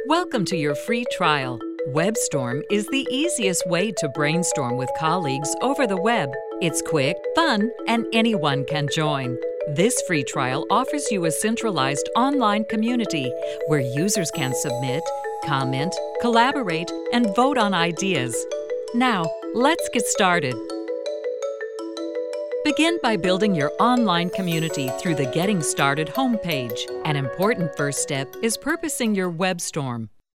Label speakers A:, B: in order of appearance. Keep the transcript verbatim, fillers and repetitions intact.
A: Welcome to your free trial. WebStorm is the easiest way to brainstorm with colleagues over the web. It's quick, fun, and anyone can join. This free trial offers you a centralized online community where users can submit, comment, collaborate, and vote on ideas. Now, let's get started. Begin by building your online community through the Getting Started homepage. An important first step is purposing your WebStorm.